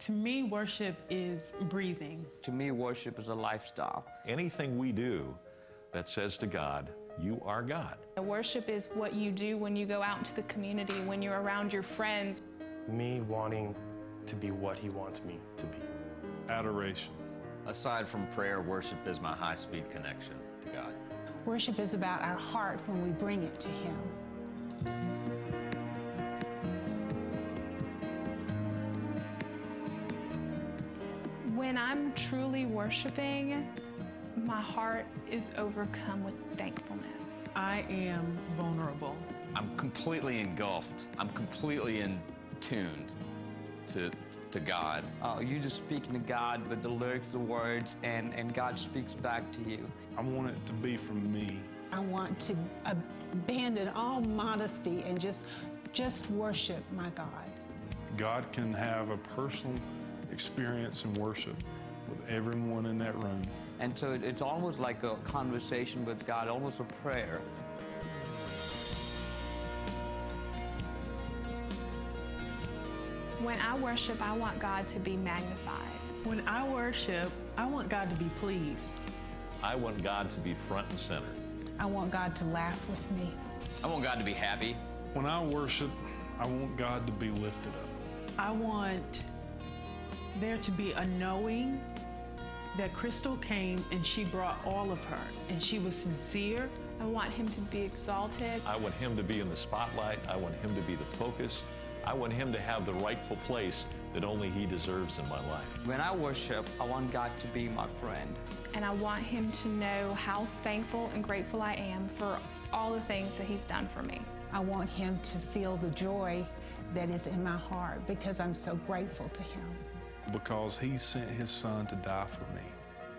To me, worship is breathing. To me, worship is a lifestyle. Anything we do that says to God, you are God. Worship is what you do when you go out into the community, when you're around your friends. Me wanting to be what He wants me to be. Adoration. Aside from prayer, worship is my high-speed connection to God. Worship is about our heart when we bring it to Him. When I'm truly worshiping, my heart is overcome with thankfulness. I am vulnerable. I'm completely engulfed. I'm completely in tuned to God. You're just speaking to God with the lyrics, the words, and God speaks back to you. I want it to be from me. I want to abandon all modesty and just worship my God. God can have a personal experience in worship with everyone in that room. And so it's almost like a conversation with God, almost a prayer. When I worship, I want God to be magnified. When I worship, I want God to be pleased. I want God to be front and center. I want God to laugh with me. I want God to be happy. When I worship, I want God to be lifted up. I want there to be a knowing that Crystal came and she brought all of her, and she was sincere. I want Him to be exalted. I want Him to be in the spotlight. I want Him to be the focus. I want Him to have the rightful place that only He deserves in my life. When I worship, I want God to be my friend. And I want Him to know how thankful and grateful I am for all the things that He's done for me. I want Him to feel the joy that is in my heart because I'm so grateful to Him. Because He sent His Son to die for me.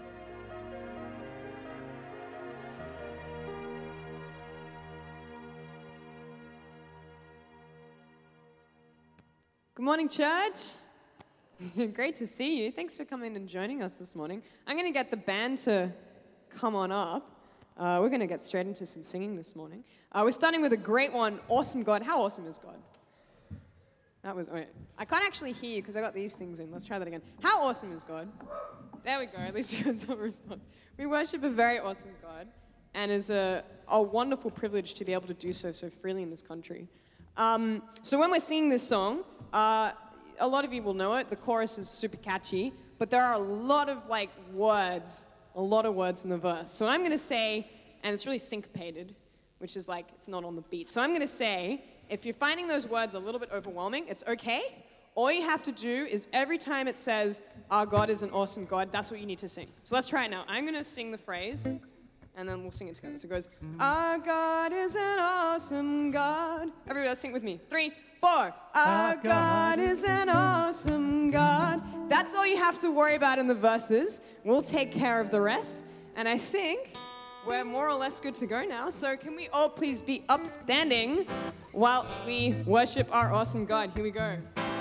Good morning, church. Great to see you. Thanks for coming and joining us this morning. I'm going to get the band to come on up. We're going to get straight into some singing this morning. We're starting with a great one, Awesome God. How awesome is God? That was, wait. I can't actually hear you because I got these things in. Let's try that again. How awesome is God? There we go. At least you got some response. We worship a very awesome God, and it's a wonderful privilege to be able to do so freely in this country. So when we're singing this song, a lot of you will know it. The chorus is super catchy, but there are a lot of words in the verse. So I'm going to say, and it's really syncopated, which is it's not on the beat. So I'm going to say, if you're finding those words a little bit overwhelming, it's okay. All you have to do is every time it says, our God is an awesome God, that's what you need to sing. So let's try it now. I'm going to sing the phrase, and then we'll sing it together. So it goes, our God is an awesome God. Everybody, let's sing with me. 3, 4. Our God is an awesome God. That's all you have to worry about in the verses. We'll take care of the rest. And I think we're more or less good to go now. So can we all please be upstanding while we worship our awesome God? Here we go.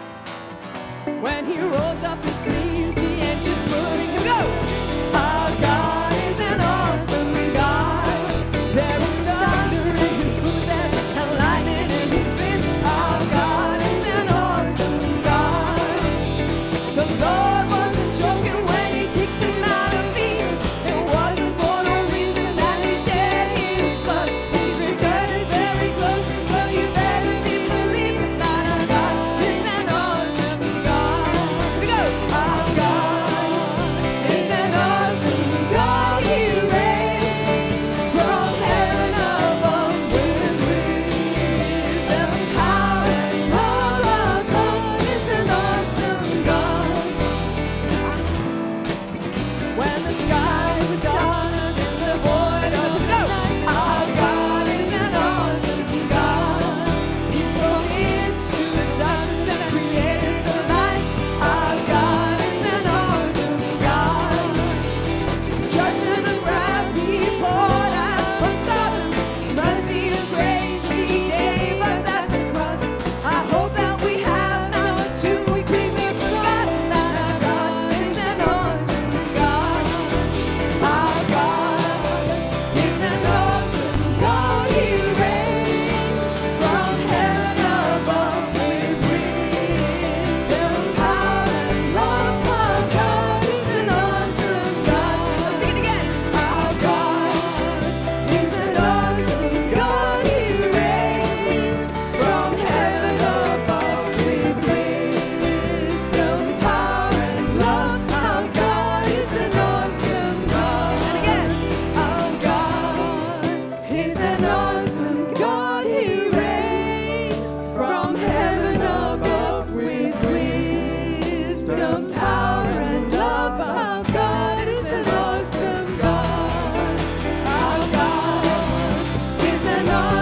When He rolls up His sleeves, He ain't just putting. Here we go. Our God is an awesome God. There is thunder in His footsteps and lightning in His fist. Our God is an awesome God. The Lord wasn't joking when He kicked Him out of Eden. It wasn't for no reason that He shed His blood. His return is very close, so you better be believing that our God is an awesome God. Here we go. Our God is an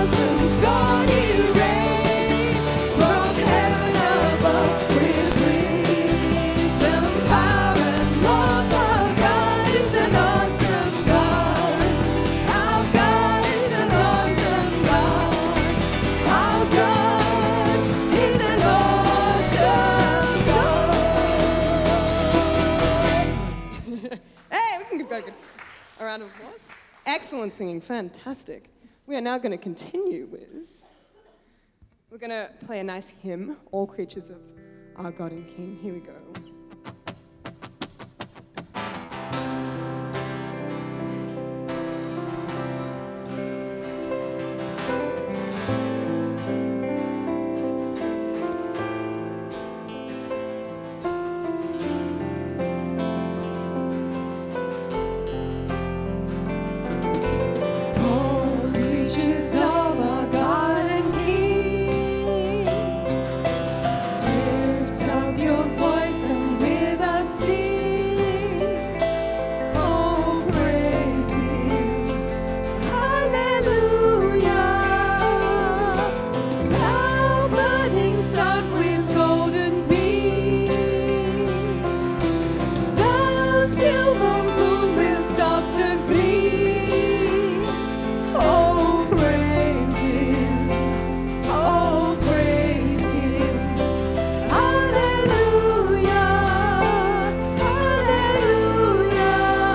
awesome God, you reign from heaven above with wisdom, power, and love. Our God is an awesome God. Our God is an awesome God. Our God is an awesome God. Hey, we can give God a round of applause. Excellent singing, fantastic. We are now going to continue with, we're going to play a nice hymn, All Creatures of Our God and King. Here we go. All creatures of our God and King, lift up your voice and with us sing. Oh, praise Him, hallelujah. Thou burning sun with golden beam, thou silver moon with softer gleam. Oh, praise Him, oh, praise Him, hallelujah, hallelujah,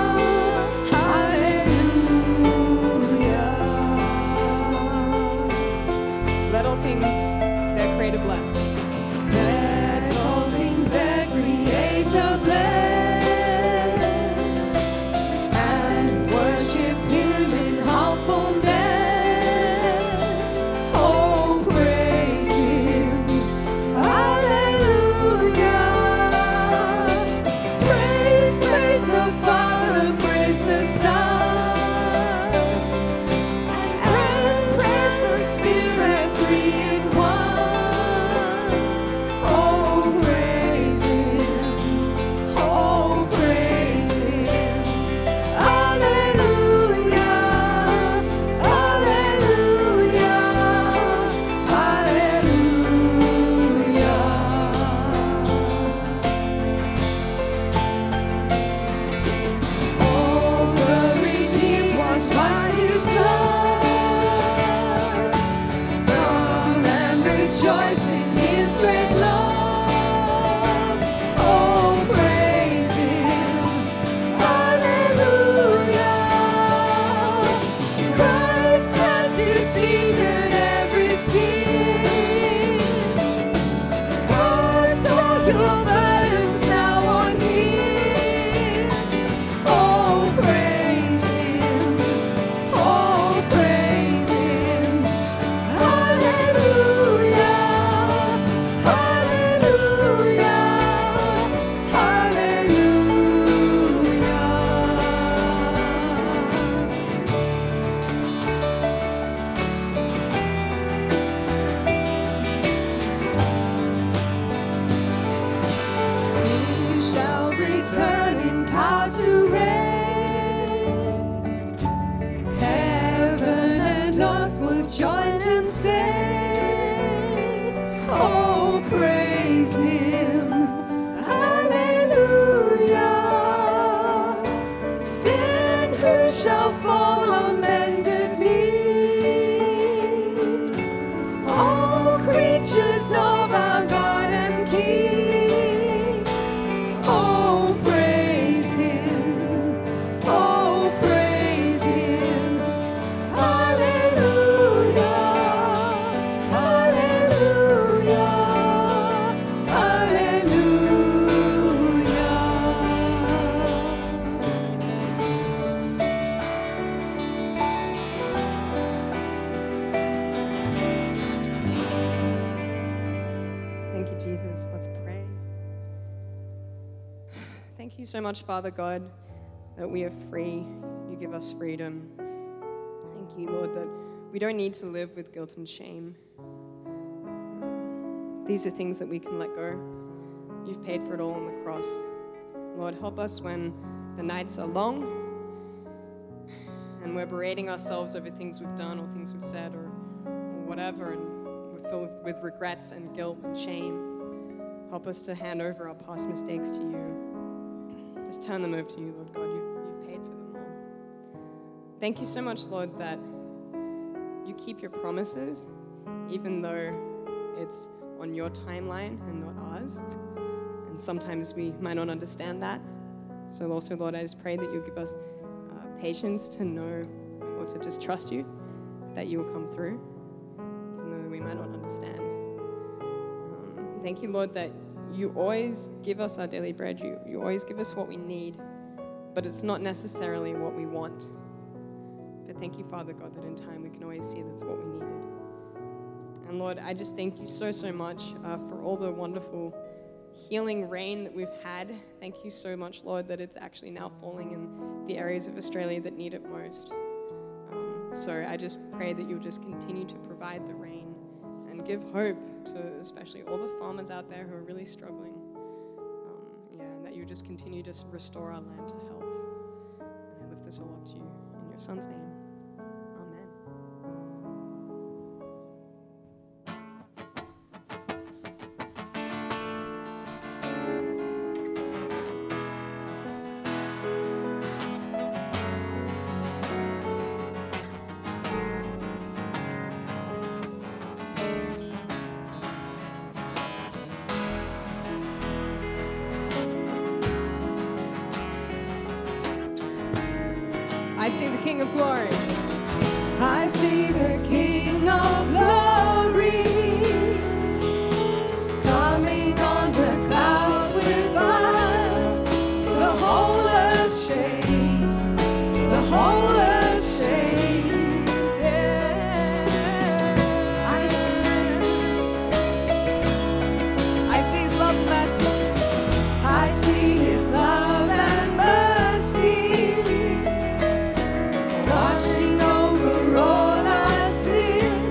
hallelujah. Let all things that creator bless. Let all things that Creator bless, and worship Him in humbleness. Oh, praise Him, hallelujah. Praise the Father, praise the Son, and praise the Spirit, three in one. Oh, praise Him, oh, praise Him, hallelujah, hallelujah, hallelujah. All the redeemed washed by His blood, come and rejoice in His great love. Oh, praise Him, hallelujah. Christ has defeated every sin. Cast all your burdens now on Him. Oh, praise Him, oh, praise Him, hallelujah, hallelujah, hallelujah. He shall return in power to reign. Heaven and earth will join and say, oh, praise Him, hallelujah. Then who shall fall on bended knee? All creatures of our God and King. Oh, praise Him, oh, praise Him, hallelujah, hallelujah, hallelujah. Thank you, Jesus. Let's pray. Thank you so much, Father God, that we are free. You give us freedom. Thank you, Lord, that we don't need to live with guilt and shame. These are things that we can let go. You've paid for it all on the cross. Lord, help us when the nights are long and we're berating ourselves over things we've done or things we've said or whatever, and we're filled with regrets and guilt and shame. Help us to hand over our past mistakes to you. Just turn them over to you, Lord God. You've paid for them all. Thank you so much, Lord, that you keep your promises, even though it's on your timeline and not ours. And sometimes we might not understand that. So also, Lord, I just pray that you'll give us patience to know or to just trust you, that you will come through, even though we might not understand. Thank you, Lord, that you always give us our daily bread. You always give us what we need, but it's not necessarily what we want. But thank you, Father God, that in time we can always see that's what we needed. And Lord, I just thank you so, so much for all the wonderful healing rain that we've had. Thank you so much, Lord, that it's actually now falling in the areas of Australia that need it most. So I just pray that you'll just continue to provide the rain and give hope to especially all the farmers out there who are really struggling. And that you just continue to restore our land to health. And I lift this all up to you in your Son's name. Amen. I see the King of Glory. I see the King of Glory coming on the clouds with fire. The whole earth shakes. The whole earth shakes. Yeah. I see his love and mercy. I see his love and mercy. Washing over all our sin.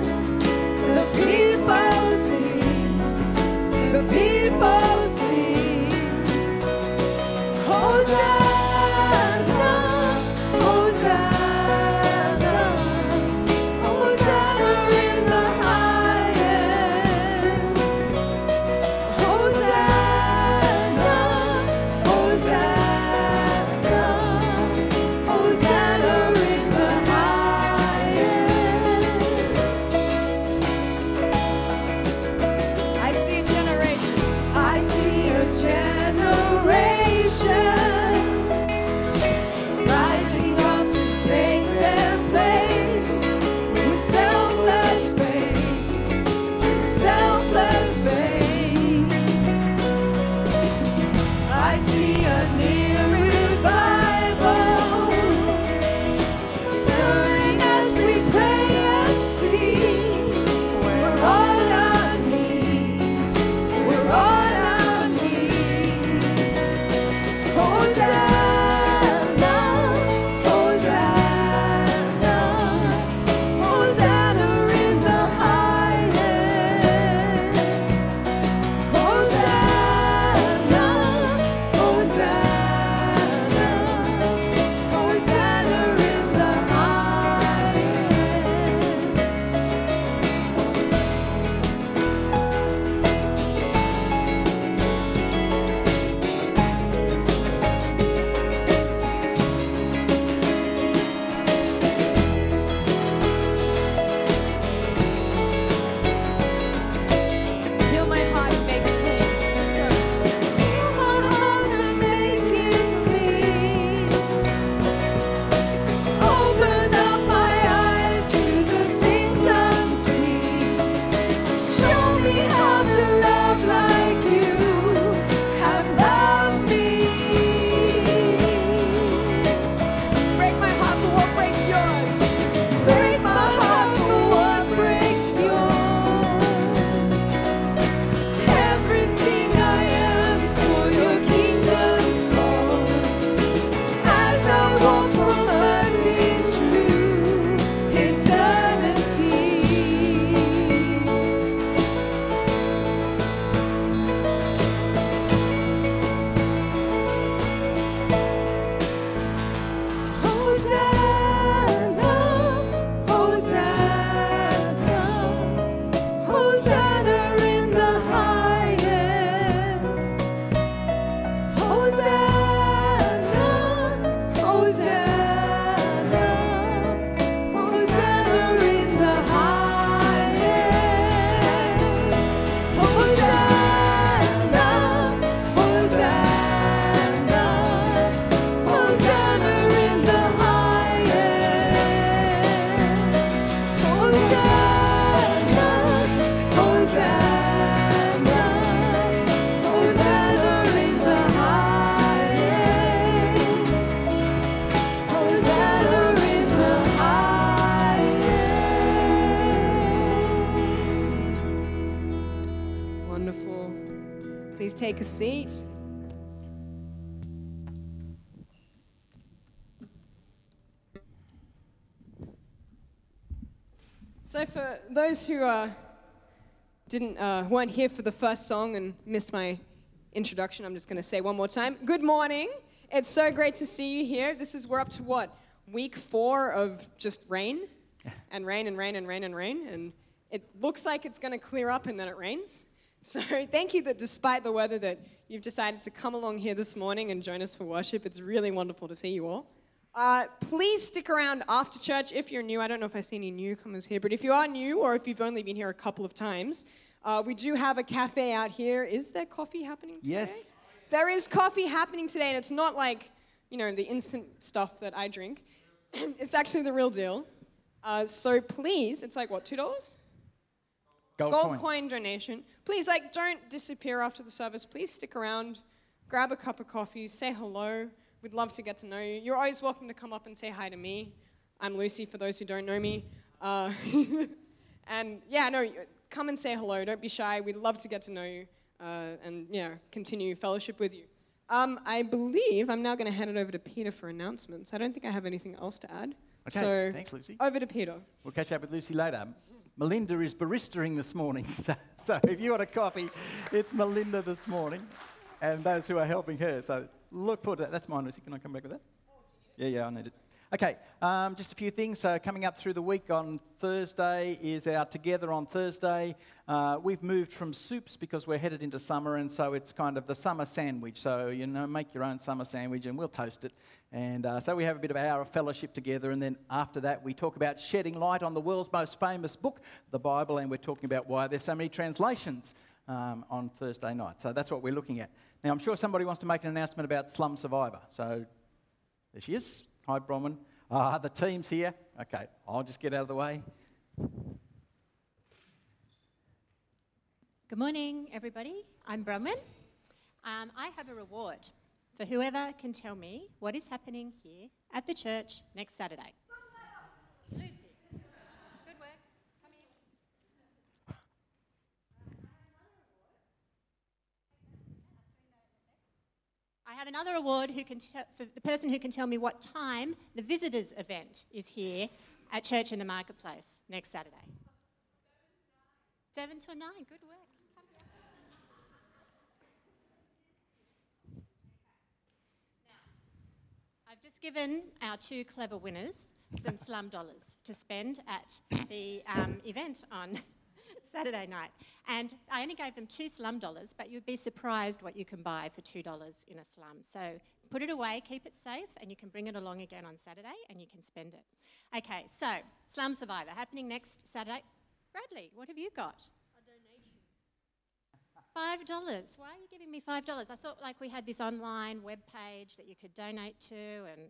Please take a seat. So for those who weren't here for the first song and missed my introduction, I'm just going to say one more time, good morning. It's so great to see you here. We're up to what? Week 4 of just rain and rain and rain and rain and rain. And it looks like it's going to clear up and then it rains. So thank you that despite the weather that you've decided to come along here this morning and join us for worship. It's really wonderful to see you all. Please stick around after church if you're new. I don't know if I see any newcomers here, but if you are new or if you've only been here a couple of times, we do have a cafe out here. Is there coffee happening today? Yes. There is coffee happening today, and it's not like, the instant stuff that I drink. It's actually the real deal. So please, it's like, what, $2? Gold coin donation. Please, don't disappear after the service. Please stick around, grab a cup of coffee, say hello. We'd love to get to know you. You're always welcome to come up and say hi to me. I'm Lucy, for those who don't know me. And come and say hello. Don't be shy. We'd love to get to know you and continue fellowship with you. I believe I'm now going to hand it over to Peter for announcements. I don't think I have anything else to add. Okay, so thanks, Lucy. Over to Peter. We'll catch up with Lucy later. Melinda is baristering this morning, so if you want a coffee, it's Melinda this morning, and those who are helping her. So look forward to that. That's mine, Lucy. Can I come back with that? Yeah, I need it. Okay, just a few things. So coming up through the week on Thursday is our Together on Thursday. We've moved from soups because we're headed into summer, and so it's kind of the summer sandwich. So, make your own summer sandwich and we'll toast it. And so we have a bit of an hour of fellowship together, and then after that we talk about shedding light on the world's most famous book, the Bible, and we're talking about why there's so many translations on Thursday night. So that's what we're looking at. Now, I'm sure somebody wants to make an announcement about Slum Survivor. So there she is. Hi, Bronwyn. The team's here. Okay, I'll just get out of the way. Good morning, everybody. I'm Bronwyn. I have a reward for whoever can tell me what is happening here at the church next Saturday. Lucy, good work. Come here. I have another award for the person who can tell me what time the visitors event is here at church in the marketplace next Saturday. 7 till 9. Good work. I've just given our 2 clever winners some slum dollars to spend at the event on Saturday night. And I only gave them 2 slum dollars, but you'd be surprised what you can buy for $2 in a slum. So put it away, keep it safe, and you can bring it along again on Saturday and you can spend it. Okay, so Slum Survivor happening next Saturday. Bradley, what have you got? $5. Why are you giving me $5? I thought we had this online web page that you could donate to, and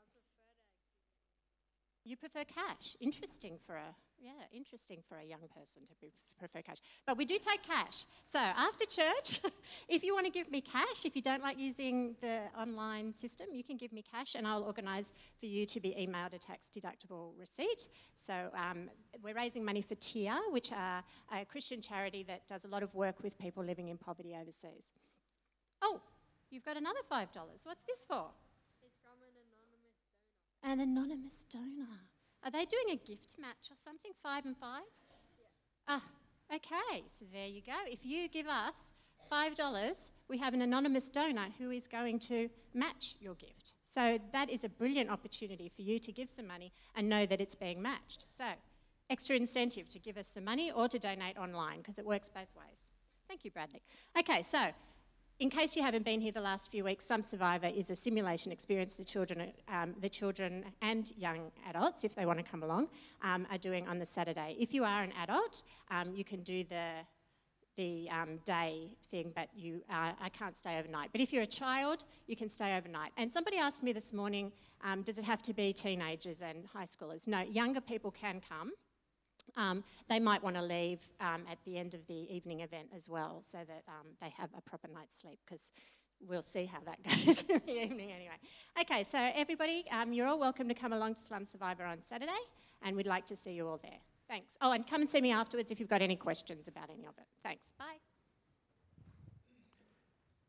you prefer cash. Interesting for a young person to prefer cash. But we do take cash. So after church, if you want to give me cash, if you don't like using the online system, you can give me cash and I'll organise for you to be emailed a tax-deductible receipt. So we're raising money for TIA, which are a Christian charity that does a lot of work with people living in poverty overseas. Oh, you've got another $5. What's this for? It's from an anonymous donor. An anonymous donor. Are they doing a gift match or something, 5 and 5? Yeah. Okay, so there you go. If you give us $5, we have an anonymous donor who is going to match your gift. So that is a brilliant opportunity for you to give some money and know that it's being matched. So extra incentive to give us some money or to donate online because it works both ways. Thank you, Bradley. Okay, so in case you haven't been here the last few weeks, Slum Survivor is a simulation experience the children and young adults, if they want to come along, are doing on the Saturday. If you are an adult, you can do the day thing, but I can't stay overnight. But if you're a child, you can stay overnight. And somebody asked me this morning, does it have to be teenagers and high schoolers? No, younger people can come. They might want to leave at the end of the evening event as well so that they have a proper night's sleep, because we'll see how that goes in the evening anyway. Okay, so everybody, you're all welcome to come along to Slum Survivor on Saturday, and we'd like to see you all there. Thanks. Oh, and come and see me afterwards if you've got any questions about any of it. Thanks. Bye.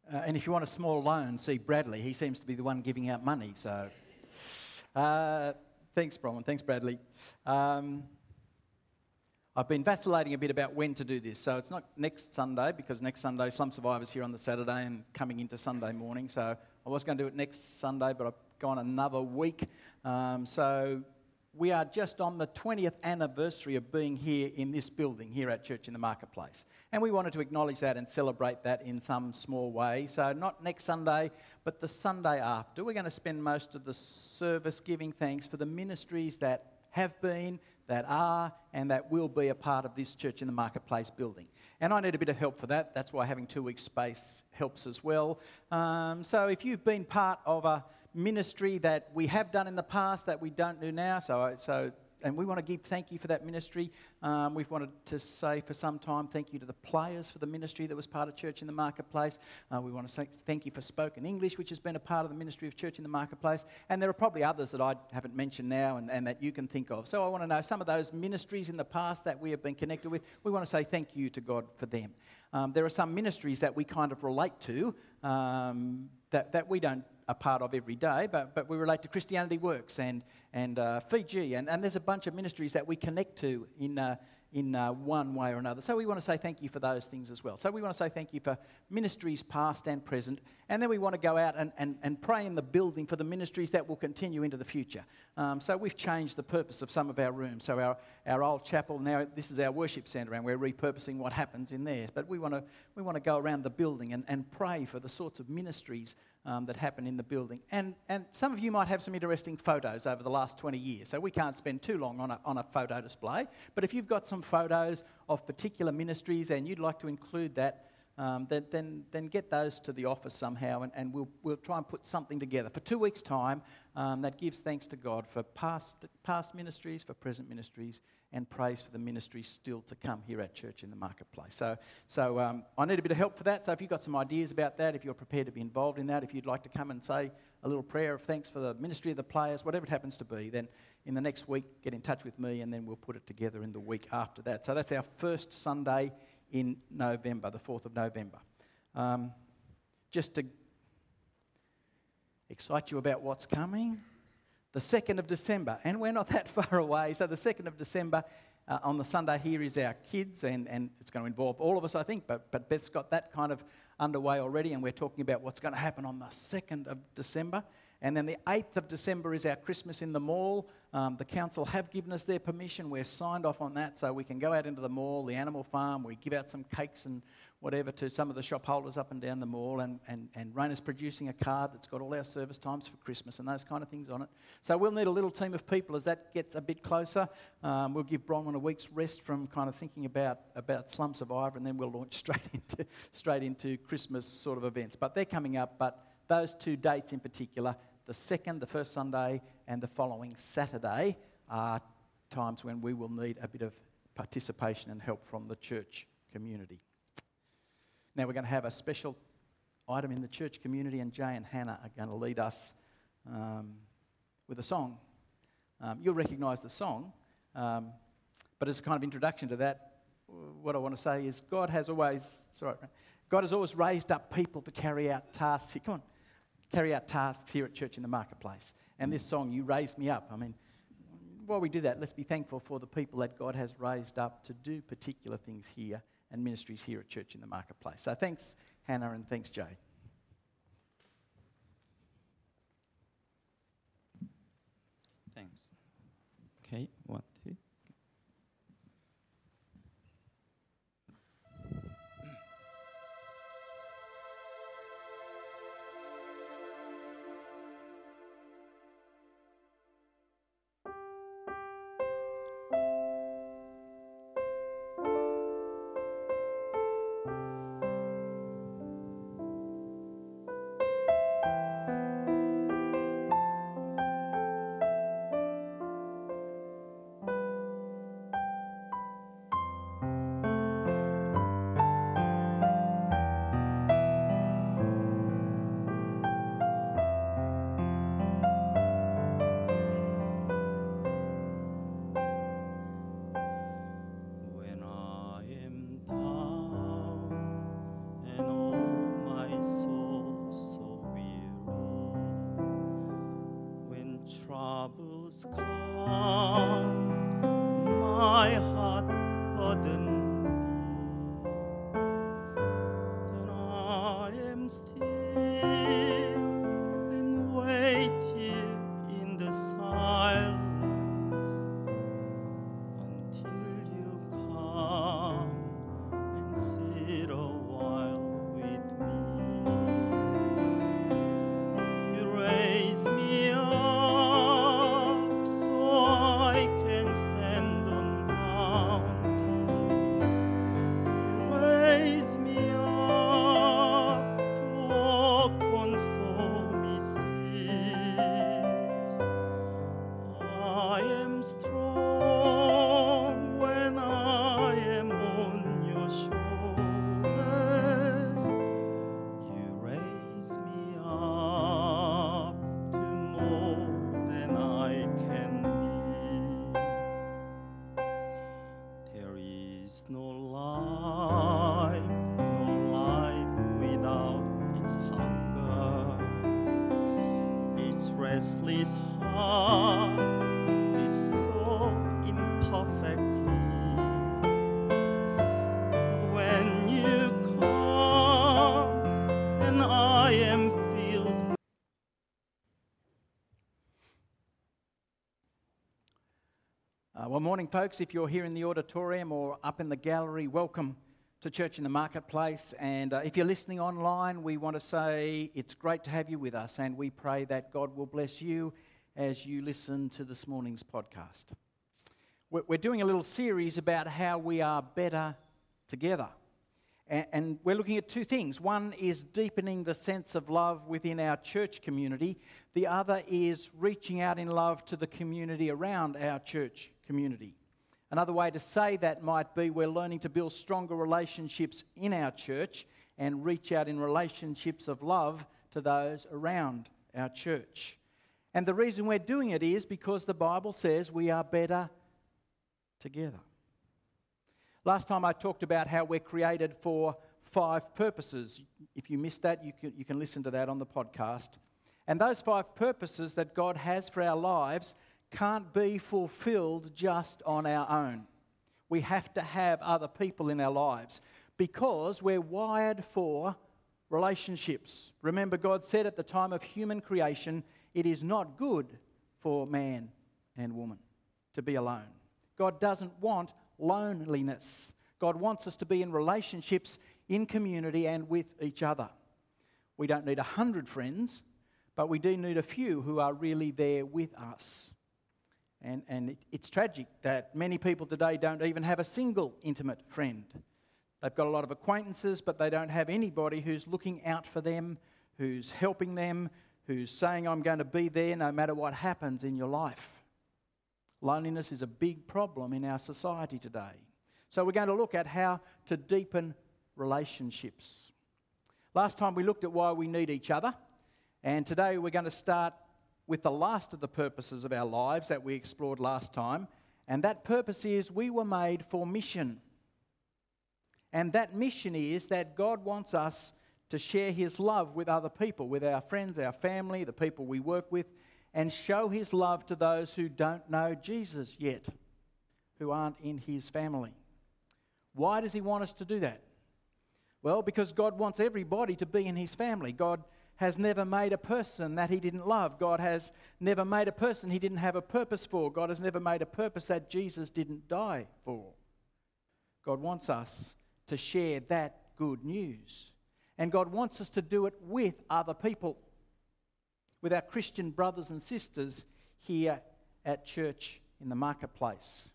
And if you want a small loan, see Bradley. He seems to be the one giving out money. So thanks, Bronwyn. Thanks, Bradley. I've been vacillating a bit about when to do this. So it's not next Sunday, because next Sunday Slum Survivor's here on the Saturday and coming into Sunday morning. So I was going to do it next Sunday, but I've gone another week. So we are just on the 20th anniversary of being here in this building, here at Church in the Marketplace. And we wanted to acknowledge that and celebrate that in some small way. So not next Sunday, but the Sunday after. We're going to spend most of the service giving thanks for the ministries that have been, that are, and that will be a part of this Church in the Marketplace building. And I need a bit of help for that. That's why having 2 weeks space helps as well. So if you've been part of a ministry that we have done in the past that we don't do now, and we want to give thank you for that ministry. We've wanted to say for some time thank you to the players for the ministry that was part of Church in the Marketplace. We want to say thank you for Spoken English, which has been a part of the ministry of Church in the Marketplace. And there are probably others that I haven't mentioned now and that you can think of. So I want to know some of those ministries in the past that we have been connected with. We want to say thank you to God for them. There are some ministries that we kind of relate to that we don't a part of every day, but we relate to Christianity Works and Fiji, and there's a bunch of ministries that we connect to in one way or another. So we want to say thank you for those things as well. So we want to say thank you for ministries past and present, and then we want to go out and pray in the building for the ministries that will continue into the future. So we've changed the purpose of some of our rooms. So our old chapel, now this is our worship centre, and we're repurposing what happens in there. But we want to go around the building and pray for the sorts of ministries that happen in the building. And some of you might have some interesting photos over the last 20 years, so we can't spend too long on a photo display. But if you've got some photos of particular ministries and you'd like to include that, then get those to the office somehow, and we'll try and put something together for 2 weeks' time that gives thanks to God for past ministries, for present ministries, and praise for the ministries still to come here at Church in the Marketplace. So I need a bit of help for that. So if you've got some ideas about that, if you're prepared to be involved in that, if you'd like to come and say a little prayer of thanks for the ministry of the players, whatever it happens to be, then in the next week, get in touch with me, and then we'll put it together in the week after that. So that's our first Sunday in November, the 4th of November. Just to excite you about what's coming, the 2nd of December, and we're not that far away. So the 2nd of December on the Sunday here is our kids, and it's going to involve all of us, I think, but Beth's got that kind of underway already, and we're talking about what's going to happen on the 2nd of December. And then the 8th of December is our Christmas in the mall. The council have given us their permission. We're signed off on that, so we can go out into the mall, the animal farm. We give out some cakes and whatever to some of the shop holders up and down the mall. And Raina's producing a card that's got all our service times for Christmas and those kind of things on it. So we'll need a little team of people as that gets a bit closer. We'll give Bronwyn a week's rest from kind of thinking about Slum Survivor, and then we'll launch straight into Christmas sort of events. But they're coming up. But those 2 dates in particular, the 2nd, the first Sunday, and the following Saturday are times when we will need a bit of participation and help from the church community. Now we're going to have a special item in the church community, and Jay and Hannah are going to lead us with a song. You'll recognise the song, but as a kind of introduction to that, what I want to say is God has always raised up people to carry out tasks. Carry out tasks here at Church in the Marketplace. And this song, You Raised Me Up, I mean, while we do that, let's be thankful for the people that God has raised up to do particular things here and ministries here at Church in the Marketplace. So thanks, Hannah, and thanks, Jay. Thanks. Okay, 1, 2. no life without its hunger. Its restless heart is so imperfectly. But when you come and I am filled. Well, morning, folks. If you're here in the auditorium or up in the gallery, welcome to Church in the Marketplace. And if you're listening online, we want to say it's great to have you with us, and we pray that God will bless you as you listen to this morning's podcast. We're doing a little series about how we are better together. And we're looking at two things. One is deepening the sense of love within our church community. The other is reaching out in love to the community around our church community. Another way to say that might be we're learning to build stronger relationships in our church and reach out in relationships of love to those around our church. And the reason we're doing it is because the Bible says we are better together. Last time I talked about how we're created for 5 purposes. If you missed that, you can listen to that on the podcast. And those 5 purposes that God has for our lives can't be fulfilled just on our own. We have to have other people in our lives because we're wired for relationships. Remember, God said at the time of human creation, it is not good for man and woman to be alone. God doesn't want loneliness. God wants us to be in relationships, in community, and with each other. We don't need 100 friends, but we do need a few who are really there with us. And it's tragic that many people today don't even have a single intimate friend. They've got a lot of acquaintances, but they don't have anybody who's looking out for them, who's helping them, who's saying, I'm going to be there no matter what happens in your life. Loneliness is a big problem in our society today. So we're going to look at how to deepen relationships. Last time we looked at why we need each other, and today we're going to start with the last of the purposes of our lives that we explored last time, and that purpose is we were made for mission. And that mission is that God wants us to share His love with other people, with our friends, our family, the people we work with, and show His love to those who don't know Jesus yet, who aren't in His family. Why does He want us to do that? Well, because God wants everybody to be in His family. God has never made a person that He didn't love. God has never made a person He didn't have a purpose for. God has never made a purpose that Jesus didn't die for. God wants us to share that good news. And God wants us to do it with other people, with our Christian brothers and sisters here at Church in the Marketplace.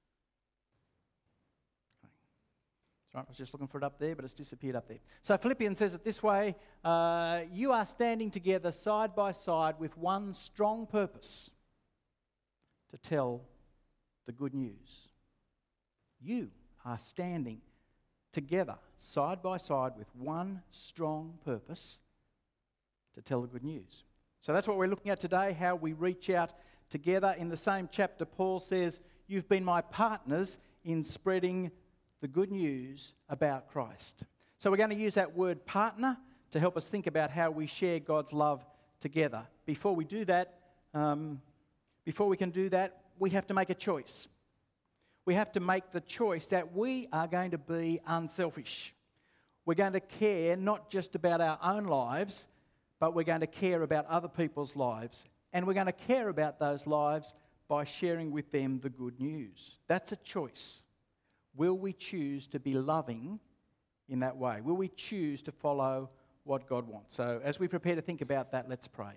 I was just looking for it up there, but it's disappeared up there. So Philippians says it this way, you are standing together side by side with one strong purpose, to tell the good news. You are standing together side by side with one strong purpose, to tell the good news. So that's what we're looking at today, how we reach out together. In the same chapter, Paul says, you've been my partners in spreading the good news about Christ. So we're going to use that word partner to help us think about how we share God's love together. Before we do that, we have to make a choice. We have to make the choice that we are going to be unselfish. We're going to care not just about our own lives, but we're going to care about other people's lives. And we're going to care about those lives by sharing with them the good news. That's a choice. Will we choose to be loving in that way? Will we choose to follow what God wants? So as we prepare to think about that, let's pray.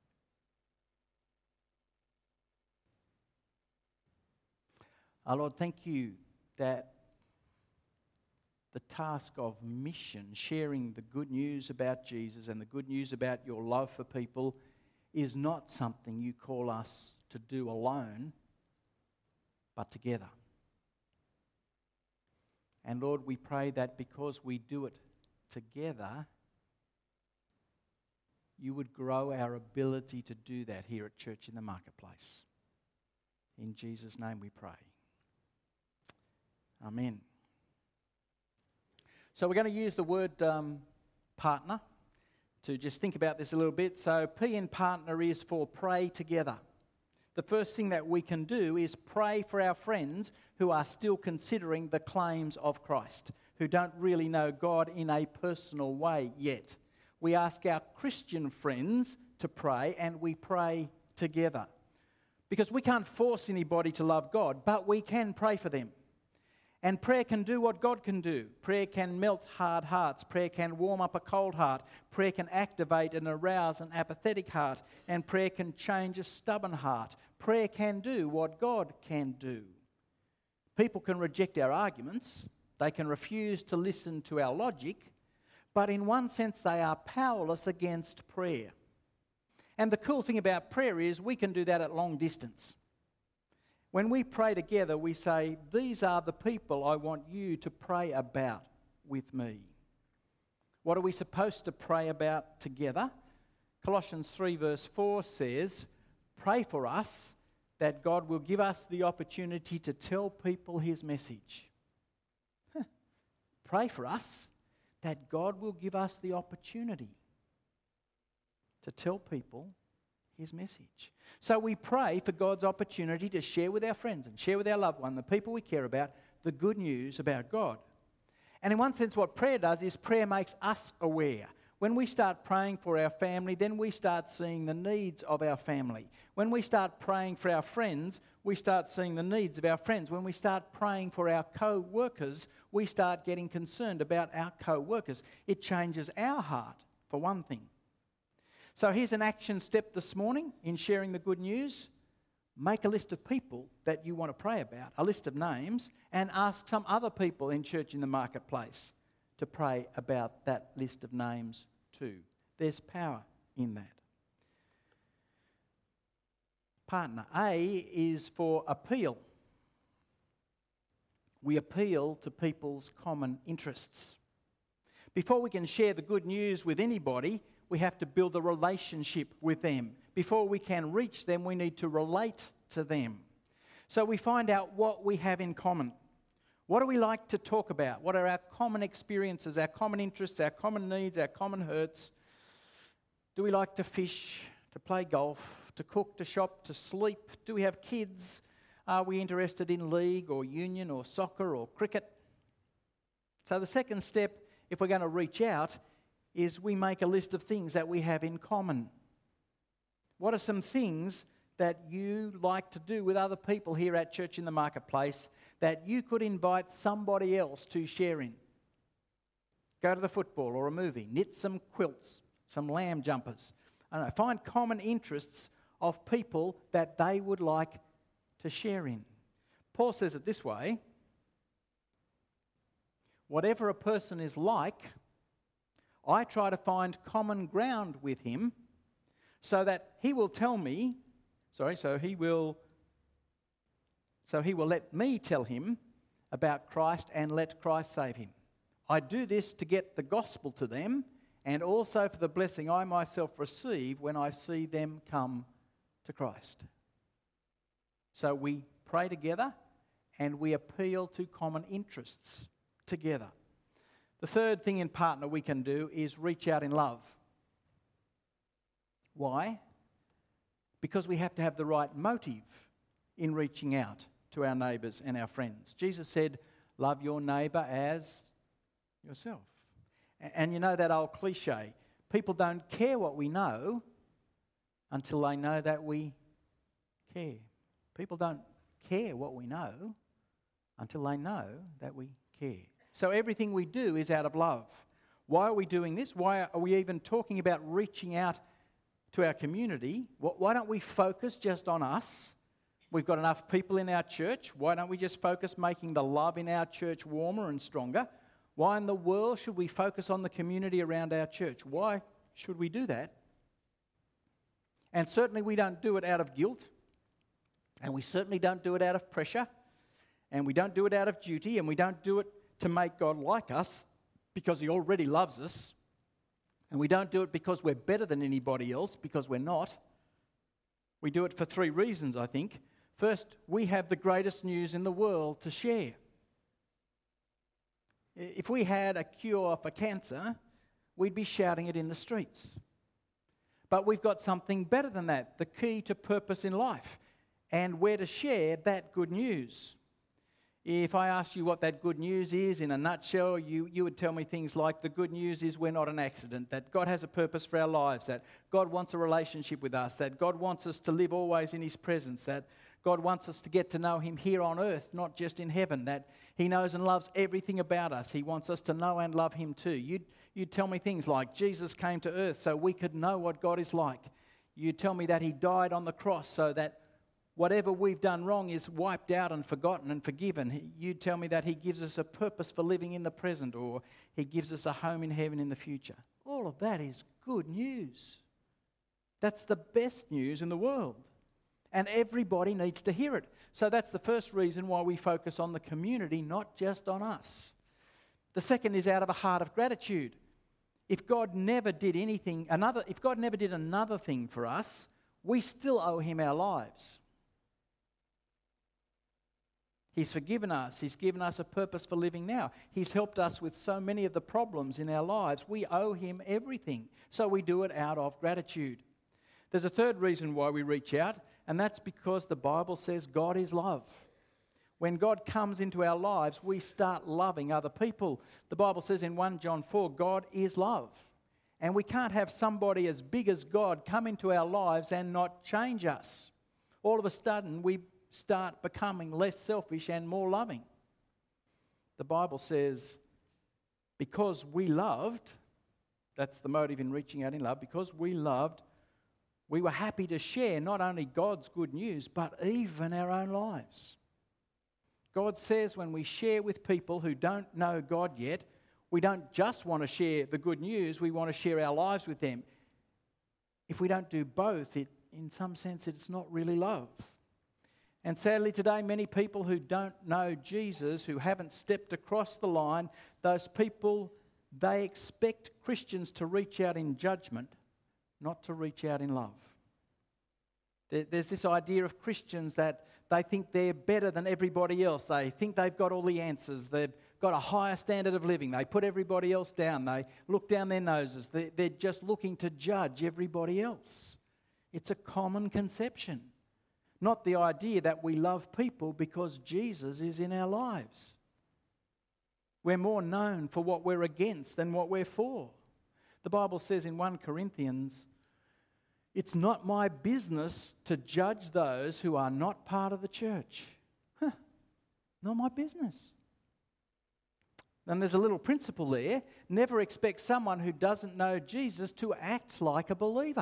Our Lord, thank you that the task of mission, sharing the good news about Jesus and the good news about your love for people, is not something you call us to do alone, but together. And Lord, we pray that because we do it together, you would grow our ability to do that here at Church in the Marketplace. In Jesus' name we pray. Amen. So we're going to use the word partner to just think about this a little bit. So P in partner is for pray together. The first thing that we can do is pray for our friends who are still considering the claims of Christ, who don't really know God in a personal way yet. We ask our Christian friends to pray, and we pray together. Because we can't force anybody to love God, but we can pray for them. And prayer can do what God can do. Prayer can melt hard hearts. Prayer can warm up a cold heart. Prayer can activate and arouse an apathetic heart. And prayer can change a stubborn heart. Prayer can do what God can do. People can reject our arguments. They can refuse to listen to our logic. But in one sense, they are powerless against prayer. And the cool thing about prayer is we can do that at long distance. When we pray together, we say, these are the people I want you to pray about with me. What are we supposed to pray about together? Colossians 3 verse 4 says, pray for us that God will give us the opportunity to tell people his message. Pray for us that God will give us the opportunity to tell people his message. So we pray for God's opportunity to share with our friends and share with our loved one, the people we care about, the good news about God. And in one sense, what prayer does is prayer makes us aware. When we start praying for our family, then we start seeing the needs of our family. When we start praying for our friends, we start seeing the needs of our friends. When we start praying for our co-workers, we start getting concerned about our co-workers. It changes our heart, for one thing. So here's an action step this morning in sharing the good news. Make a list of people that you want to pray about, a list of names, and ask some other people in Church in the Marketplace to pray about that list of names too. There's power in that. Partner A is for appeal. We appeal to people's common interests. Before we can share the good news with anybody, we have to build a relationship with them. Before we can reach them, we need to relate to them. So we find out what we have in common. What do we like to talk about? What are our common experiences, our common interests, our common needs, our common hurts? Do we like to fish, to play golf, to cook, to shop, to sleep? Do we have kids? Are we interested in league or union or soccer or cricket? So the second step, if we're going to reach out, is we make a list of things that we have in common. What are some things that you like to do with other people here at Church in the Marketplace that you could invite somebody else to share in? Go to the football or a movie, knit some quilts, some lamb jumpers. I don't know, find common interests of people that they would like to share in. Paul says it this way, whatever a person is like, I try to find common ground with him so that he will tell me, so he will let me tell him about Christ and let Christ save him. I do this to get the gospel to them and also for the blessing I myself receive when I see them come to Christ. So we pray together and we appeal to common interests together. The third thing in partner we can do is reach out in love. Why? Because we have to have the right motive in reaching out to our neighbours and our friends. Jesus said, love your neighbour as yourself. And you know that old cliche, people don't care what we know until they know that we care. People don't care what we know until they know that we care. So everything we do is out of love. Why are we doing this? Why are we even talking about reaching out to our community? Why don't we focus just on us? We've got enough people in our church. Why don't we just focus making the love in our church warmer and stronger? Why in the world should we focus on the community around our church? Why should we do that? And certainly we don't do it out of guilt. And we certainly don't do it out of pressure. And we don't do it out of duty. And we don't do it to make God like us because he already loves us. And we don't do it because we're better than anybody else, because we're not. We do it for three reasons, I think. First, we have the greatest news in the world to share. If we had a cure for cancer, we'd be shouting it in the streets. But we've got something better than that, the key to purpose in life and where to share that good news. If I asked you what that good news is in a nutshell, you would tell me things like the good news is we're not an accident, that God has a purpose for our lives, that God wants a relationship with us, that God wants us to live always in His presence, that God wants us to get to know Him here on earth, not just in heaven, that He knows and loves everything about us. He wants us to know and love Him too. You'd tell me things like Jesus came to earth so we could know what God is like. You'd tell me that He died on the cross so that whatever we've done wrong is wiped out and forgotten and forgiven. You'd tell me that He gives us a purpose for living in the present, or He gives us a home in heaven in the future. All of that is good news. That's the best news in the world. And everybody needs to hear it. So that's the first reason why we focus on the community, not just on us. The second is out of a heart of gratitude. If God never did another thing for us, we still owe Him our lives. He's forgiven us. He's given us a purpose for living now. He's helped us with so many of the problems in our lives. We owe Him everything. So we do it out of gratitude. There's a third reason why we reach out, and that's because the Bible says God is love. When God comes into our lives, we start loving other people. The Bible says in 1 John 4, God is love. And we can't have somebody as big as God come into our lives and not change us. All of a sudden, we start becoming less selfish and more loving. The Bible says, because we loved, that's the motive in reaching out in love, because we loved, we were happy to share not only God's good news, but even our own lives. God says when we share with people who don't know God yet, we don't just want to share the good news, we want to share our lives with them. If we don't do both, in some sense, it's not really love. And sadly today, many people who don't know Jesus, who haven't stepped across the line, those people, they expect Christians to reach out in judgment, not to reach out in love. There's this idea of Christians that they think they're better than everybody else. They think they've got all the answers. They've got a higher standard of living. They put everybody else down. They look down their noses. They're just looking to judge everybody else. It's a common conception. Not the idea that we love people because Jesus is in our lives. We're more known for what we're against than what we're for. The Bible says in 1 Corinthians, it's not my business to judge those who are not part of the church. Not my business. And there's a little principle there. Never expect someone who doesn't know Jesus to act like a believer.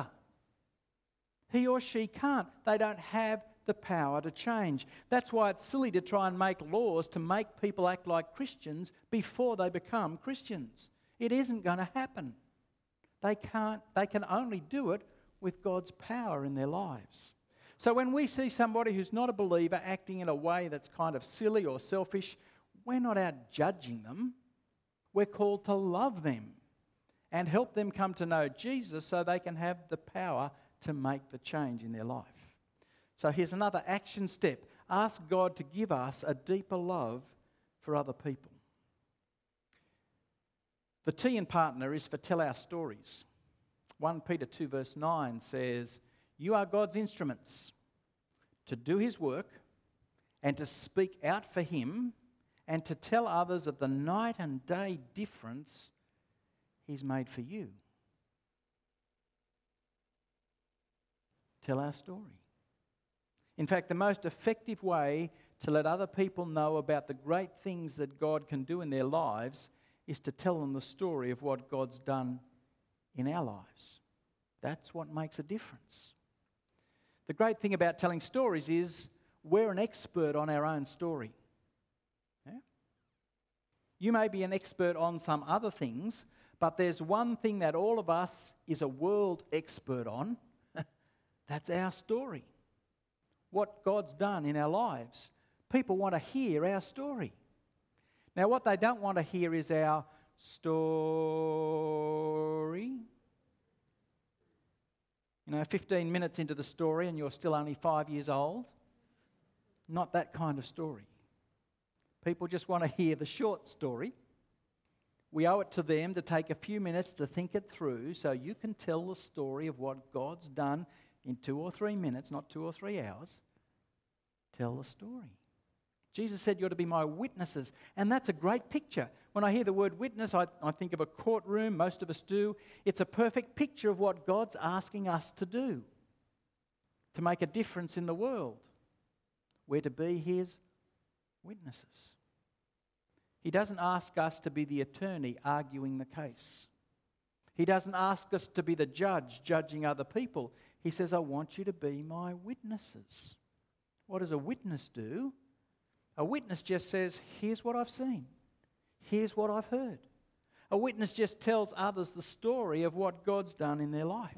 He or she can't. They don't have the power to change. That's why it's silly to try and make laws to make people act like Christians before they become Christians. It isn't going to happen. They can only do it with God's power in their lives. So when we see somebody who's not a believer acting in a way that's kind of silly or selfish, we're not out judging them. We're called to love them and help them come to know Jesus so they can have the power to make the change in their life. So here's another action step. Ask God to give us a deeper love for other people. The T in partner is for tell our stories. 1 Peter 2 verse 9 says, you are God's instruments to do His work and to speak out for Him and to tell others of the night and day difference He's made for you. Tell our story. In fact, the most effective way to let other people know about the great things that God can do in their lives is to tell them the story of what God's done in our lives. That's what makes a difference. The great thing about telling stories is we're an expert on our own story. Yeah? You may be an expert on some other things, but there's one thing that all of us is a world expert on. That's our story. What God's done in our lives. People want to hear our story. Now, what they don't want to hear is our story. 15 minutes into the story and you're still only 5 years old. Not that kind of story. People just want to hear the short story We owe it to them to take a few minutes to think it through so you can tell the story of what God's done in 2 or 3 minutes, not 2 or 3 hours. Tell the story. Jesus said you're to be my witnesses, and that's a great picture. When I hear the word witness, I think of a courtroom. Most of us do. It's a perfect picture of what God's asking us to do, to make a difference in the world. We're to be his witnesses. He doesn't ask us to be the attorney arguing the case. He doesn't ask us to be the judge judging other people. He says, I want you to be my witnesses. What does a witness do? A witness just says, here's what I've seen. Here's what I've heard. A witness just tells others the story of what God's done in their life.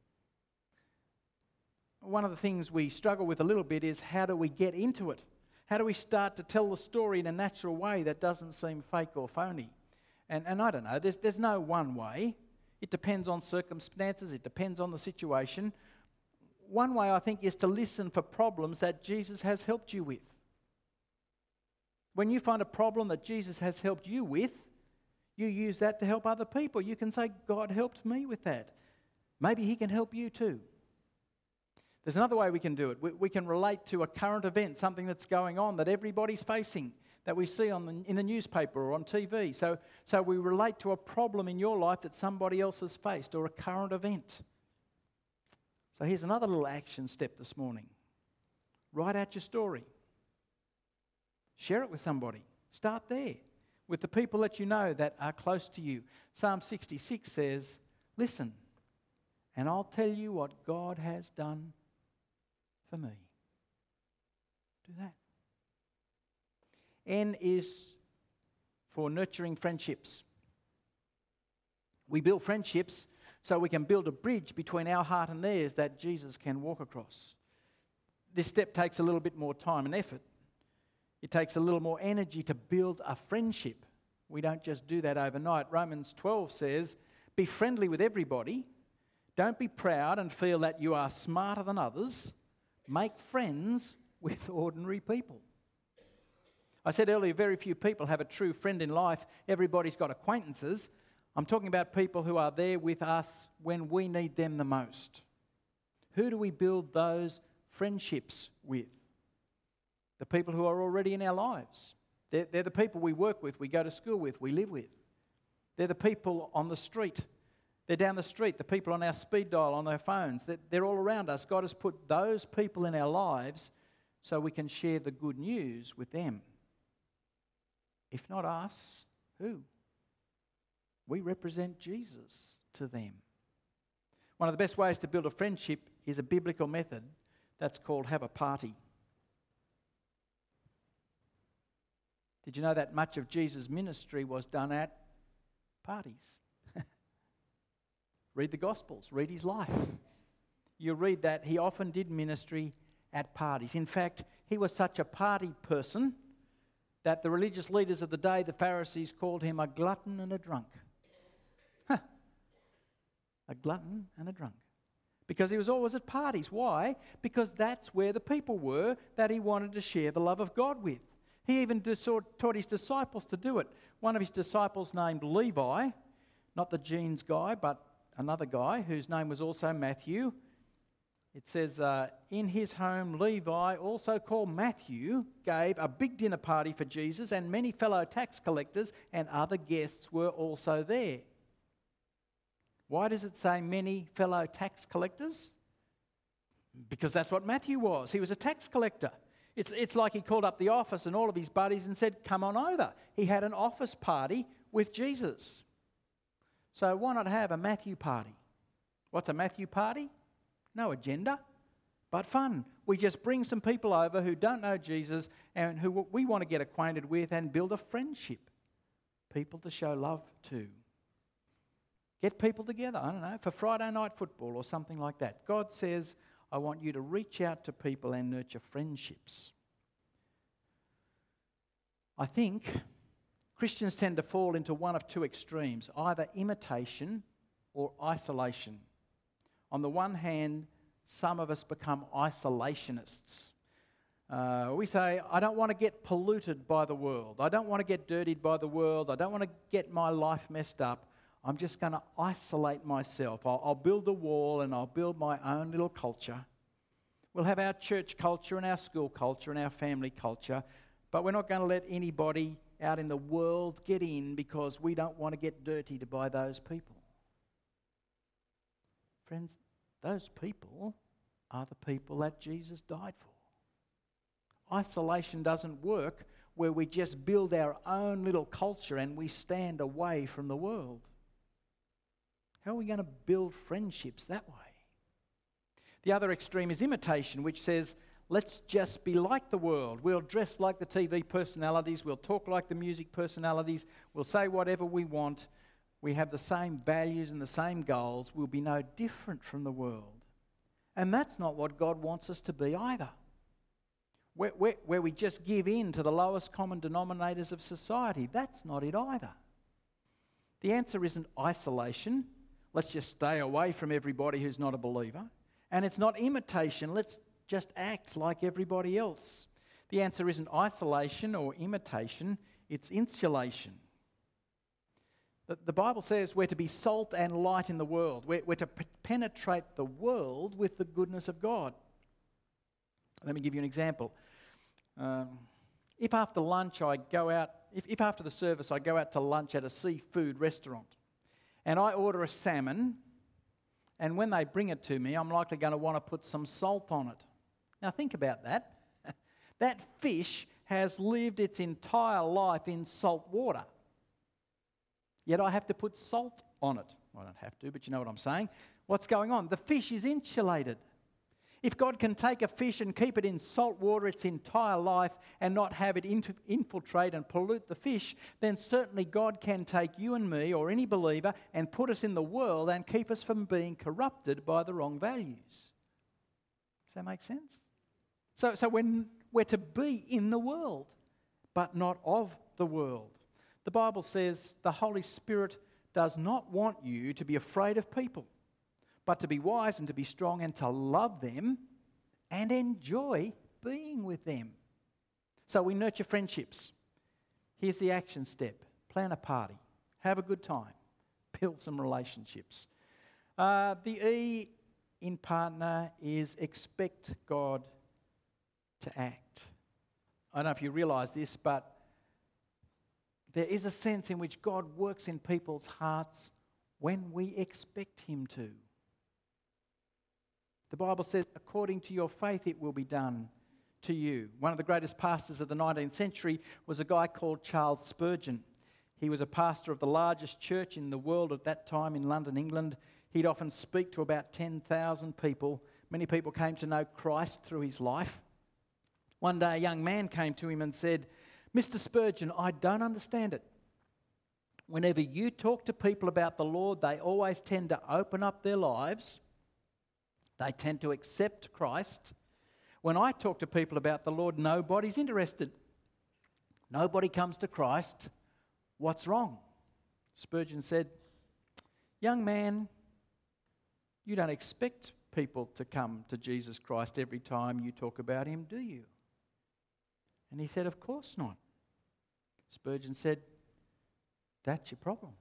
One of the things we struggle with a little bit is how do we get into it? How do we start to tell the story in a natural way that doesn't seem fake or phony? And I don't know, there's no one way. It depends on circumstances, it depends on the situation. One way, I think, is to listen for problems that Jesus has helped you with. When you find a problem that Jesus has helped you with, you use that to help other people. You can say, God helped me with that. Maybe he can help you too. There's another way we can do it. We can relate to a current event, something that's going on that everybody's facing, that we see in the newspaper or on TV. So we relate to a problem in your life that somebody else has faced or a current event. So here's another little action step this morning. Write out your story. Share it with somebody. Start there with the people that you know that are close to you. Psalm 66 says, listen, and I'll tell you what God has done for me. Do that. N is for nurturing friendships. We build friendships so we can build a bridge between our heart and theirs that Jesus can walk across. This step takes a little bit more time and effort. It takes a little more energy to build a friendship. We don't just do that overnight. Romans 12 says, be friendly with everybody. Don't be proud and feel that you are smarter than others. Make friends with ordinary people. I said earlier, very few people have a true friend in life. Everybody's got acquaintances. I'm talking about people who are there with us when we need them the most. Who do we build those friendships with? The people who are already in our lives. They're the people we work with, we go to school with, we live with. They're the people on the street. They're down the street, the people on our speed dial, on their phones. They're all around us. God has put those people in our lives so we can share the good news with them. If not us, who? We represent Jesus to them. One of the best ways to build a friendship is a biblical method that's called have a party. Did you know that much of Jesus' ministry was done at parties? Read the Gospels, read his life. You read that he often did ministry at parties. In fact, he was such a party person that the religious leaders of the day, the Pharisees, called him a glutton and a drunk. A glutton and a drunk. Because he was always at parties. Why? Because that's where the people were that he wanted to share the love of God with. He even taught his disciples to do it. One of his disciples named Levi, not the jeans guy, but another guy whose name was also Matthew. It says, in his home, Levi, also called Matthew, gave a big dinner party for Jesus, and many fellow tax collectors and other guests were also there. Why does it say many fellow tax collectors? Because that's what Matthew was. He was a tax collector. It's like he called up the office and all of his buddies and said, come on over. He had an office party with Jesus. So why not have a Matthew party? What's a Matthew party? No agenda, but fun. We just bring some people over who don't know Jesus and who we want to get acquainted with and build a friendship. People to show love to. Get people together, I don't know, for Friday night football or something like that. God says, I want you to reach out to people and nurture friendships. I think Christians tend to fall into one of two extremes, either imitation or isolation. On the one hand, some of us become isolationists. We say, I don't want to get polluted by the world. I don't want to get dirtied by the world. I don't want to get my life messed up. I'm just going to isolate myself. I'll build a wall and I'll build my own little culture. We'll have our church culture and our school culture and our family culture, but we're not going to let anybody out in the world get in because we don't want to get dirtied by those people. Friends, those people are the people that Jesus died for. Isolation doesn't work where we just build our own little culture and we stand away from the world. How are we going to build friendships that way? The other extreme is imitation, which says, let's just be like the world. We'll dress like the TV personalities. We'll talk like the music personalities. We'll say whatever we want. We have the same values and the same goals. We'll be no different from the world. And that's not what God wants us to be either. Where we just give in to the lowest common denominators of society. That's not it either. The answer isn't isolation. Let's just stay away from everybody who's not a believer. And it's not imitation. Let's just act like everybody else. The answer isn't isolation or imitation. It's insulation. The Bible says we're to be salt and light in the world. We're to penetrate the world with the goodness of God. Let me give you an example. If after lunch I go out, if after the service I go out to lunch at a seafood restaurant and I order a salmon, and when they bring it to me, I'm likely going to want to put some salt on it. Now think about that. That fish has lived its entire life in salt water. Yet I have to put salt on it. I don't have to, but you know what I'm saying. What's going on? The fish is insulated. If God can take a fish and keep it in salt water its entire life and not have it infiltrate and pollute the fish, then certainly God can take you and me or any believer and put us in the world and keep us from being corrupted by the wrong values. Does that make sense? So we're to be in the world, but not of the world. The Bible says the Holy Spirit does not want you to be afraid of people, but to be wise and to be strong and to love them and enjoy being with them. So we nurture friendships. Here's the action step. Plan a party. Have a good time. Build some relationships. The E in partner is expect God to act. I don't know if you realise this, but there is a sense in which God works in people's hearts when we expect Him to. The Bible says, according to your faith it will be done to you. One of the greatest pastors of the 19th century was a guy called Charles Spurgeon. He was a pastor of the largest church in the world at that time in London, England. He'd often speak to about 10,000 people. Many people came to know Christ through his life. One day a young man came to him and said, Mr. Spurgeon, I don't understand it. Whenever you talk to people about the Lord, they always tend to open up their lives. They tend to accept Christ. When I talk to people about the Lord, nobody's interested. Nobody comes to Christ. What's wrong? Spurgeon said, young man, you don't expect people to come to Jesus Christ every time you talk about Him, do you? And he said, of course not. Spurgeon said, that's your problem.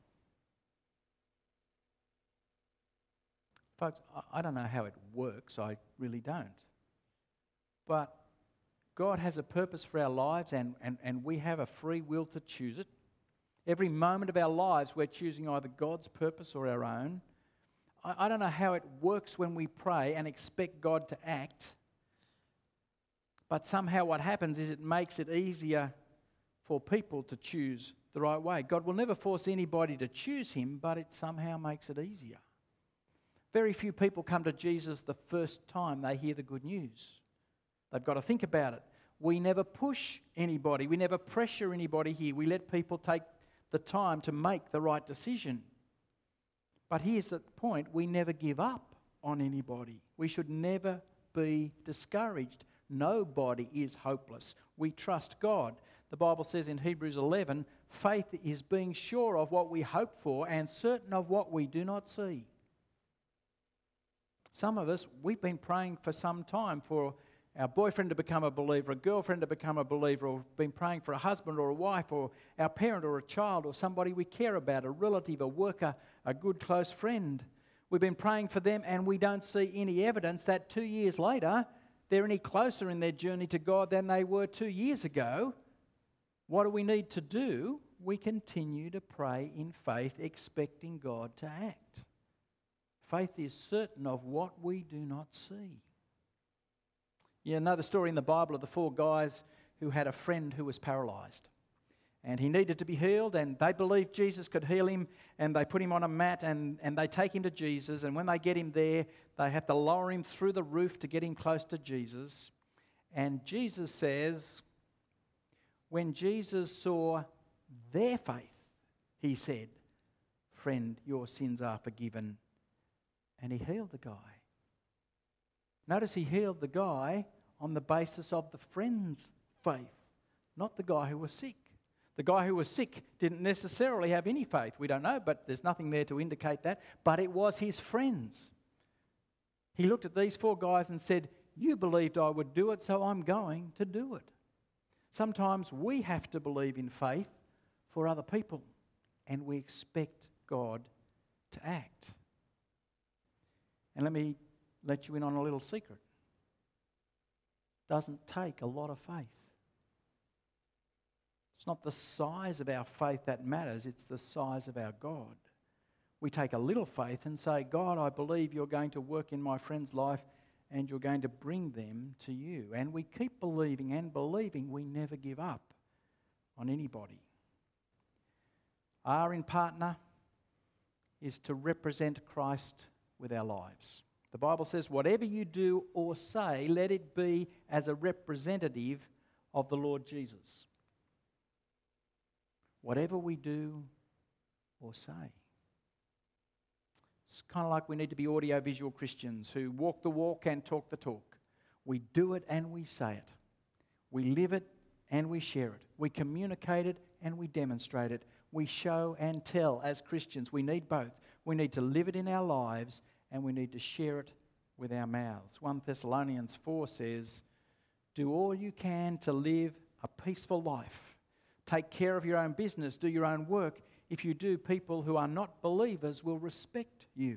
Folks, I don't know how it works, I really don't. But God has a purpose for our lives and we have a free will to choose it. Every moment of our lives we're choosing either God's purpose or our own. I don't know how it works when we pray and expect God to act. But somehow what happens is it makes it easier for people to choose the right way. God will never force anybody to choose Him, but it somehow makes it easier. Very few people come to Jesus the first time they hear the good news. They've got to think about it. We never push anybody. We never pressure anybody here. We let people take the time to make the right decision. But here's the point. We never give up on anybody. We should never be discouraged. Nobody is hopeless. We trust God. The Bible says in Hebrews 11, faith is being sure of what we hope for and certain of what we do not see. Some of us, we've been praying for some time for our boyfriend to become a believer, a girlfriend to become a believer, or been praying for a husband or a wife, or our parent or a child, or somebody we care about, a relative, a worker, a good close friend. We've been praying for them and we don't see any evidence that 2 years later they're any closer in their journey to God than they were 2 years ago. What do we need to do? We continue to pray in faith, expecting God to act. Faith is certain of what we do not see. You know the story in the Bible of the 4 guys who had a friend who was paralyzed. And he needed to be healed, and they believed Jesus could heal him, and they put him on a mat, and they take him to Jesus. And when they get him there, they have to lower him through the roof to get him close to Jesus. And Jesus says, when Jesus saw their faith, he said, "Friend, your sins are forgiven." And he healed the guy. Notice he healed the guy on the basis of the friend's faith, not the guy who was sick. The guy who was sick didn't necessarily have any faith. We don't know, but there's nothing there to indicate that. But it was his friends. He looked at these 4 guys and said, "You believed I would do it, so I'm going to do it." Sometimes we have to believe in faith for other people, and we expect God to act. And let me let you in on a little secret. It doesn't take a lot of faith. It's not the size of our faith that matters, it's the size of our God. We take a little faith and say, "God, I believe you're going to work in my friend's life and you're going to bring them to you." And we keep believing and believing. We never give up on anybody. Our in partner is to represent Christ with our lives. The Bible says, whatever you do or say, let it be as a representative of the Lord Jesus. Whatever we do or say. It's kind of like we need to be audio-visual Christians who walk the walk and talk the talk. We do it and we say it. We live it and we share it. We communicate it and we demonstrate it. We show and tell as Christians. We need both. We need to live it in our lives and we need to share it with our mouths. 1 Thessalonians 4 says, "Do all you can to live a peaceful life. Take care of your own business, do your own work. If you do, people who are not believers will respect you."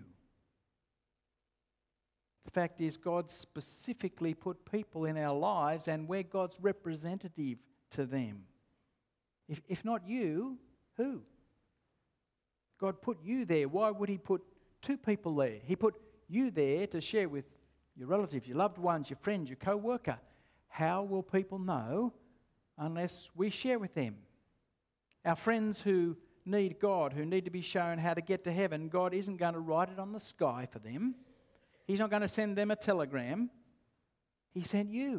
The fact is, God specifically put people in our lives and we're God's representative to them. If not you, who? God put you there. Why would he put 2 people there? He put you there to share with your relatives, your loved ones, your friends, your co-worker. How will people know unless we share with them? Our friends who need God, who need to be shown how to get to heaven, God isn't going to write it on the sky for them. He's not going to send them a telegram. He sent you.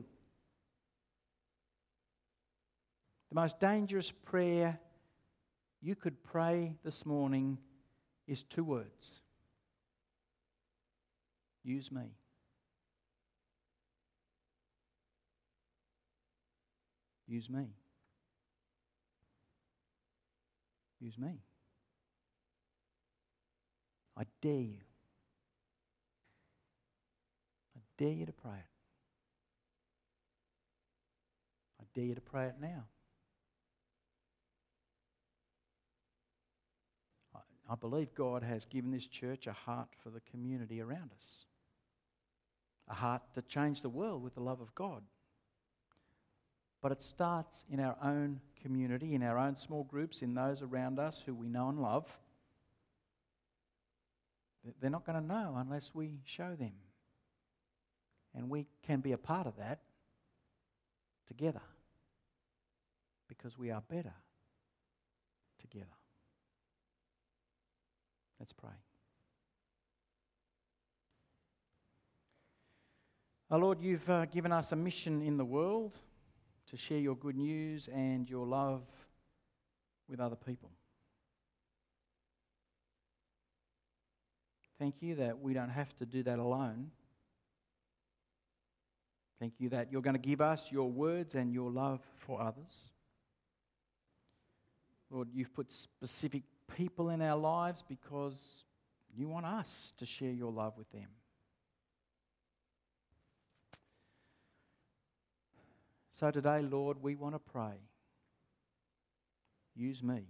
The most dangerous prayer you could pray this morning is 2 words. Use me. Use me. Use me. I dare you. I dare you to pray it. I dare you to pray it now. I believe God has given this church a heart for the community around us. A heart to change the world with the love of God. But it starts in our own community, in our own small groups, in those around us who we know and love. They're not going to know unless we show them. And we can be a part of that together because we are better together. Let's pray. Our Lord, you've given us a mission in the world to share your good news and your love with other people. Thank you that we don't have to do that alone. Thank you that you're going to give us your words and your love for others. Lord, you've put specific people in our lives because you want us to share your love with them. So today, Lord, we want to pray. Use me.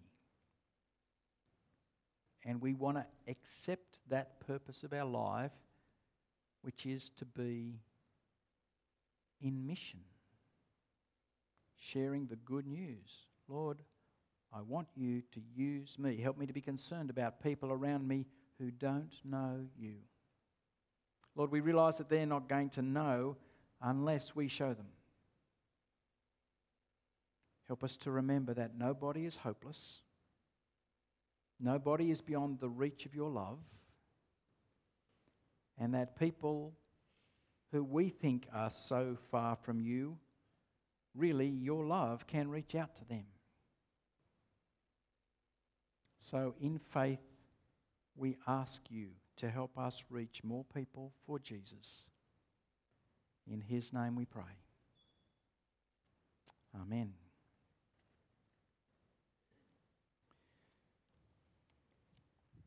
And we want to accept that purpose of our life, which is to be in mission, sharing the good news. Lord, I want you to use me. Help me to be concerned about people around me who don't know you. Lord, we realise that they're not going to know unless we show them. Help us to remember that nobody is hopeless. Nobody is beyond the reach of your love. And that people who we think are so far from you, really your love can reach out to them. So in faith, we ask you to help us reach more people for Jesus. In his name we pray. Amen.